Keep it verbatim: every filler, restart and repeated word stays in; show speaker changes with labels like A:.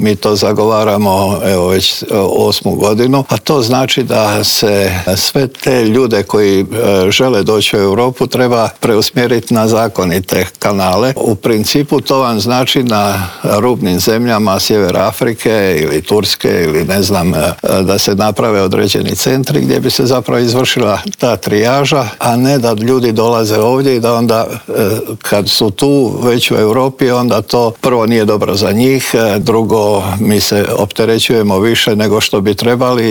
A: mi to zagovaramo evo već osmu godinu, a to znači da se sve te ljude koji žele doći u Europu treba preusmjeriti na zakonite kanale. U principu to vam znači na rubnim zemljama sjevera Afrike ili Turske ili ne znam, da se naprave određeni centri gdje bi se zapravo izvršila ta trijaža, a ne da ljudi dolaze ovdje i da onda kad su tu već u Europi, onda to prvo nije dobro za njih, drugo mi se opterećujemo više nego što bi trebali